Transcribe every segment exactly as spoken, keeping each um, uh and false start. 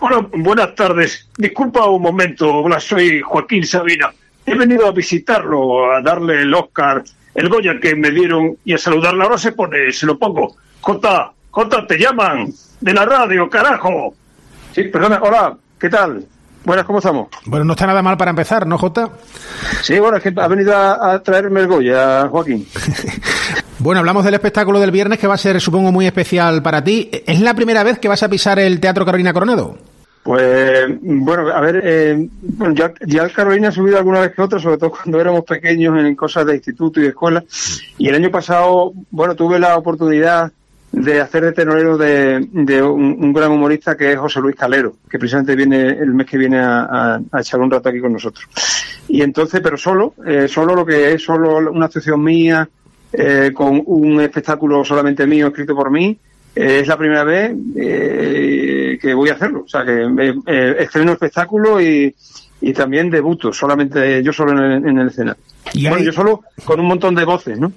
Hola, buenas tardes. Disculpa un momento, hola, soy Joaquín Sabina. He venido a visitarlo, a darle el Oscar, el Goya que me dieron y a saludarle. Ahora se pone, se lo pongo. Jota, Jota, te llaman de la radio, carajo. Sí, perdona, hola, ¿qué tal? Buenas, ¿cómo estamos? Bueno, no está nada mal para empezar, ¿no, Jota? Sí, bueno, es que ha venido a, a traerme el Goya, Joaquín. Bueno, hablamos del espectáculo del viernes, que va a ser, supongo, muy especial para ti. ¿Es la primera vez que vas a pisar el Teatro Carolina Coronado? Pues, bueno, a ver, eh, bueno, ya, ya el Carolina ha subido alguna vez que otra, sobre todo cuando éramos pequeños en cosas de instituto y de escuela. Y el año pasado, bueno, tuve la oportunidad de hacer de tenorero de, de un, un gran humorista que es José Luis Calero, que precisamente viene el mes que viene a, a, a echar un rato aquí con nosotros. Y entonces, pero solo, eh, solo lo que es, solo una actuación mía, eh, con un espectáculo solamente mío, escrito por mí, eh, es la primera vez eh, que voy a hacerlo. O sea, que eh, eh, estreno espectáculo y, y también debuto, solamente yo solo en el, en el escenario. ¿Y bueno, hay... yo solo con un montón de voces, ¿no?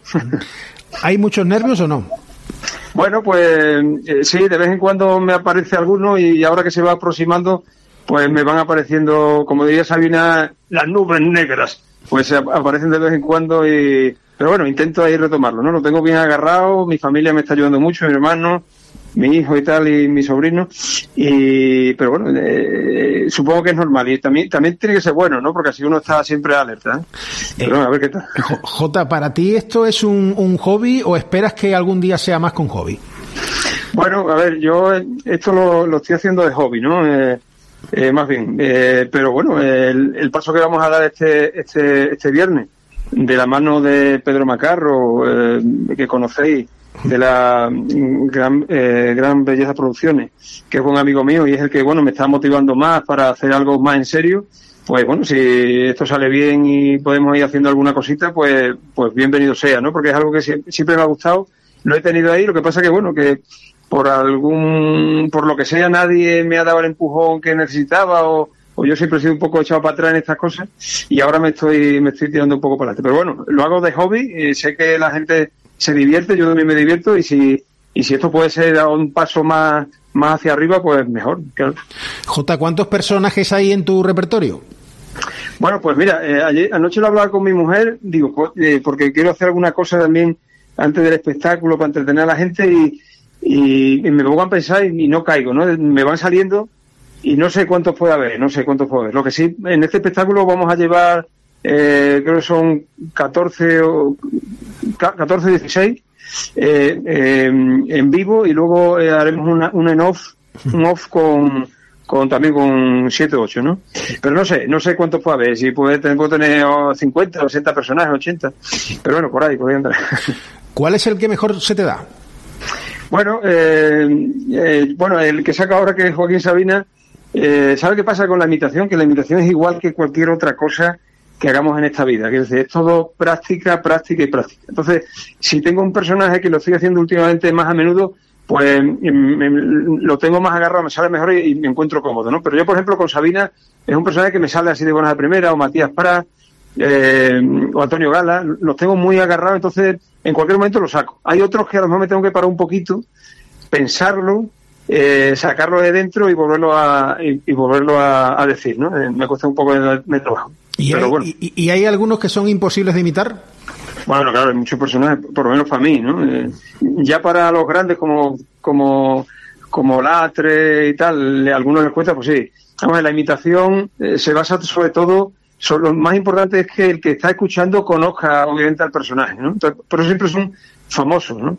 ¿Hay muchos nervios o no? Bueno, pues eh, sí, de vez en cuando me aparece alguno y ahora que se va aproximando, pues me van apareciendo, como diría Sabina, las nubes negras. Pues aparecen de vez en cuando y... Pero bueno, intento ahí retomarlo, ¿no? Lo tengo bien agarrado, mi familia me está ayudando mucho, mi hermano, mi hijo y tal, y mi sobrino. Y... Pero bueno, eh, supongo que es normal. Y también también tiene que ser bueno, ¿no? Porque así uno está siempre alerta, ¿eh? Pero bueno, a ver qué tal. Jota, ¿para ti esto es un, un hobby o esperas que algún día sea más que un hobby? Bueno, a ver, yo esto lo, lo estoy haciendo de hobby, ¿no? Eh, eh, más bien. Eh, pero bueno, el, el paso que vamos a dar este, este, este viernes, de la mano de Pedro Macarro, eh, que conocéis, de la gran, eh, gran Belleza Producciones, que es un amigo mío y es el que, bueno, me está motivando más para hacer algo más en serio. Pues bueno, si esto sale bien y podemos ir haciendo alguna cosita, pues pues bienvenido sea, ¿no? Porque es algo que siempre me ha gustado, lo he tenido ahí, lo que pasa que, bueno, que por algún, por lo que sea, nadie me ha dado el empujón que necesitaba o o yo siempre he sido un poco echado para atrás en estas cosas y ahora me estoy me estoy tirando un poco para adelante. Pero bueno, lo hago de hobby, y sé que la gente se divierte, yo también me divierto y si y si esto puede ser a un paso más más hacia arriba, pues mejor, claro. Jota, ¿cuántos personajes hay en tu repertorio? Bueno, pues mira, eh, ayer, anoche lo hablaba con mi mujer, digo, eh, porque quiero hacer alguna cosa también antes del espectáculo para entretener a la gente y, y, y me pongo a pensar y, y no caigo, ¿no? Me van saliendo y no sé cuántos puede haber, no sé cuántos puede haber. Lo que sí, en este espectáculo vamos a llevar, eh, creo que son catorce o catorce, dieciséis eh, eh, en vivo y luego eh, haremos una, un en off, un off con, con también con siete o ocho, ¿no? Pero no sé, no sé cuántos puede haber, si puede tener, puede tener cincuenta, ochenta personajes, ochenta, pero bueno, por ahí, por ahí andar. ¿Cuál es el que mejor se te da? Bueno, eh, eh, bueno, el que saca ahora, que es Joaquín Sabina. Eh, ¿Sabe qué pasa con la imitación? Que la imitación es igual que cualquier otra cosa que hagamos en esta vida. Quiero decir, es todo práctica, práctica y práctica. Entonces, si tengo un personaje que lo estoy haciendo últimamente más a menudo, pues me, me, lo tengo más agarrado, me sale mejor y, y me encuentro cómodo, ¿no? Pero yo, por ejemplo, con Sabina, es un personaje que me sale así de buenas de primera, o Matías Prat, eh, o Antonio Gala, los tengo muy agarrados, entonces en cualquier momento los saco. Hay otros que a lo mejor me tengo que parar un poquito, pensarlo, Eh, sacarlo de dentro y volverlo a y, y volverlo a, a decir, ¿no? Eh, me cuesta un poco de, de trabajo. ¿Y, pero hay, bueno. y, ¿Y hay algunos que son imposibles de imitar? Bueno, claro, hay muchos personajes, por lo menos para mí, ¿no? Eh, ya para los grandes como como como Latre y tal, a algunos les cuesta, pues sí. Vamos, la imitación eh, se basa sobre todo, sobre, lo más importante es que el que está escuchando conozca obviamente al personaje, ¿no? Entonces, por eso siempre son famosos, ¿no?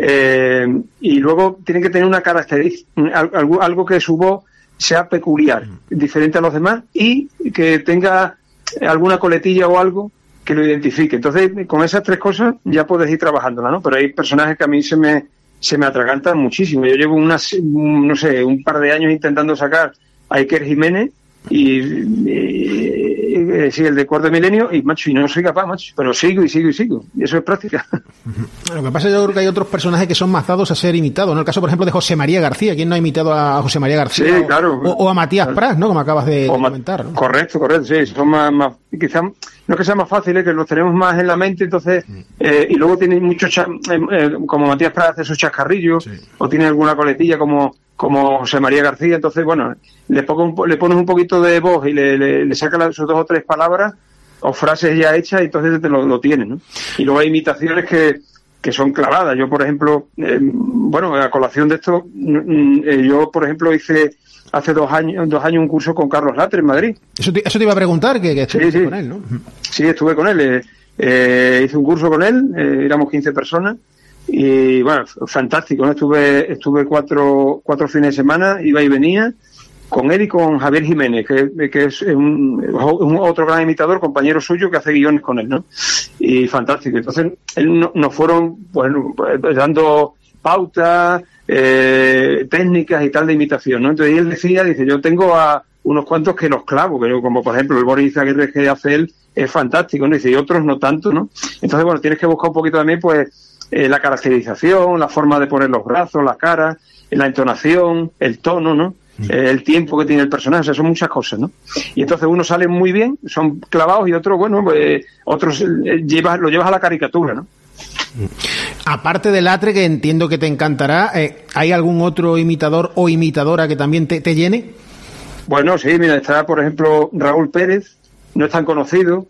Eh, y luego tienen que tener una característica, algo, algo que su voz sea peculiar, diferente a los demás y que tenga alguna coletilla o algo que lo identifique. Entonces, con esas tres cosas ya puedes ir trabajándola, ¿no? Pero hay personajes que a mí se me se me atragantan muchísimo. Yo llevo unas, no sé, un par de años intentando sacar a Iker Jiménez y, y, y sí, el de Cuarto Milenio, y macho, y no soy capaz, macho, pero sigo y sigo y sigo, y eso es práctica. Lo que pasa es que yo creo que hay otros personajes que son más dados a ser imitados, ¿no? El caso, por ejemplo, de José María García. ¿Quién no ha imitado a José María García? Sí, o, claro. O, o a Matías claro. Prat, ¿no? Como acabas de, de comentar, ¿no? Correcto, correcto, sí, son más, más quizás, no es que sea más fácil, es que los tenemos más en la mente, entonces, eh, y luego tienen muchos, eh, eh, como Matías Prat hace sus chascarrillos, sí. O tiene alguna coletilla como como José María García. Entonces, bueno, le, pongo, le pones un poquito de voz y le, le, le sacas sus dos o tres palabras o frases ya hechas y entonces te lo, lo tienes, ¿no? Y luego hay imitaciones que, que son clavadas. Yo, por ejemplo, eh, bueno, a colación de esto, eh, yo, por ejemplo, hice hace dos años dos años un curso con Carlos Latre en Madrid. Eso te, eso te iba a preguntar, que, que sí, sí. con él, ¿no? Sí, estuve con él. Eh, eh, hice un curso con él, eh, éramos quince personas. Y bueno, fantástico, ¿no? Estuve, estuve cuatro, cuatro fines de semana, iba y venía, con él y con Javier Jiménez, que, que es un, un otro gran imitador, compañero suyo, que hace guiones con él, ¿no? Y fantástico. Entonces, él no, nos fueron, bueno, pues, dando pautas, eh, técnicas y tal de imitación, ¿no? Entonces, él decía, dice, yo tengo a unos cuantos que los clavo, pero como por ejemplo el Boris Aguirre que hace él, es fantástico, ¿no? Dice, y otros no tanto, ¿no? Entonces, bueno, tienes que buscar un poquito también, pues, Eh, la caracterización, la forma de poner los brazos, la cara, eh, la entonación, el tono, ¿no? Eh, el tiempo que tiene el personaje, o sea, son muchas cosas, ¿no? Y entonces unos salen muy bien, son clavados, y otros, bueno, pues, otros eh, llevas, lo llevas a la caricatura, ¿no? Aparte de Latre, que entiendo que te encantará, eh, ¿hay algún otro imitador o imitadora que también te, te llene? Bueno, sí, mira, está, por ejemplo, Raúl Pérez, no es tan conocido,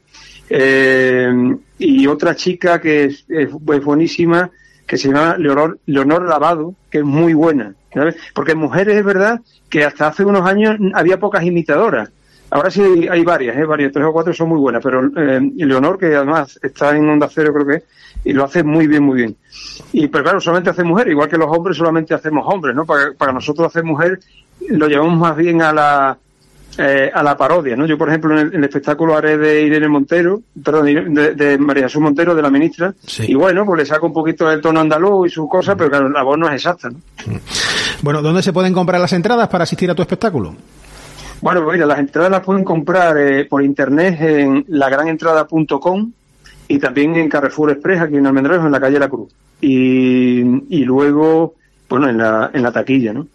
eh, y otra chica que es, es, es buenísima, que se llama Leonor, Leonor Lavado, que es muy buena, ¿sabes? Porque en mujeres es verdad que hasta hace unos años había pocas imitadoras. Ahora sí hay, hay varias, ¿eh? varias, tres o cuatro son muy buenas, pero eh, Leonor, que además está en Onda Cero, creo que es, y lo hace muy bien, muy bien. Y pero claro, solamente hace mujer, igual que los hombres solamente hacemos hombres, ¿no? Para, para nosotros hacer mujer lo llevamos más bien a la eh, a la parodia, ¿no? Yo, por ejemplo, en el, en el espectáculo haré de Irene Montero, perdón, de, de María Jesús Montero, de la ministra, sí. Y bueno, pues le saco un poquito del tono andaluz y sus cosas, mm. pero claro, la voz no es exacta, ¿no? Bueno, ¿dónde se pueden comprar las entradas para asistir a tu espectáculo? Bueno, pues mira, las entradas las pueden comprar eh, por internet en la gran entrada punto com y también en Carrefour Express, aquí en Almendralejo, en la calle La Cruz. Y, y luego, bueno, en la, en la taquilla, ¿no?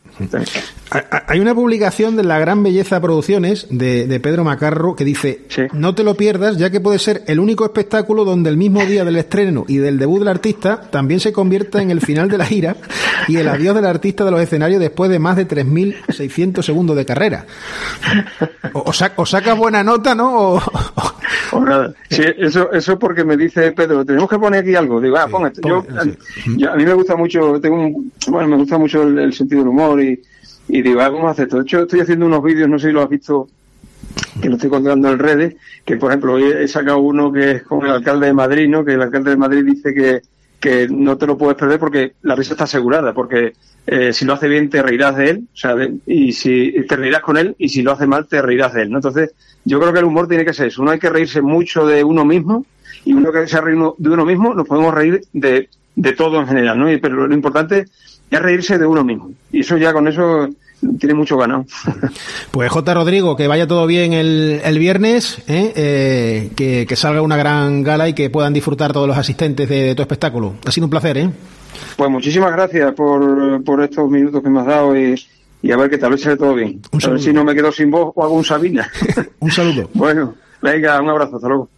Hay una publicación de La Gran Belleza Producciones de, de Pedro Macarro que dice, sí. No te lo pierdas, ya que puede ser el único espectáculo donde el mismo día del estreno y del debut del artista también se convierta en el final de la gira y el adiós del artista de los escenarios después de más de tres mil seiscientos segundos de carrera. O, o, sac, o sacas buena nota, ¿no? O, o... o nada. Sí, eso eso porque me dice Pedro, tenemos que poner aquí algo. Digo, ah, sí, pon esto. Yo, sí. yo, a mí me gusta mucho, tengo un, bueno, me gusta mucho el, el sentido del humor y Y digo, ah, ¿cómo hace esto? De hecho, estoy haciendo unos vídeos, no sé si lo has visto, que lo estoy contando en redes, que por ejemplo, hoy he sacado uno que es con el alcalde de Madrid, ¿no? Que el alcalde de Madrid dice que, que no te lo puedes perder porque la risa está asegurada, porque eh, si lo hace bien te reirás de él, o sea, de, y si te reirás con él, y si lo hace mal te reirás de él, ¿no? Entonces, yo creo que el humor tiene que ser eso. Uno hay que reírse mucho de uno mismo, y uno que se ríe de uno mismo, nos podemos reír de, de todo en general, ¿no? Y, pero lo importante es reírse de uno mismo. Y eso ya con eso tiene mucho ganado. Pues J. Rodrigo, que vaya todo bien el, el viernes, ¿eh? Eh, que, que salga una gran gala y que puedan disfrutar todos los asistentes de, de tu espectáculo. Ha sido un placer, ¿eh? Pues muchísimas gracias por, por estos minutos que me has dado y, y a ver que tal vez sale todo bien. A ver si no me quedo sin voz o hago un Sabina. Un saludo. Bueno, venga, un abrazo, hasta luego.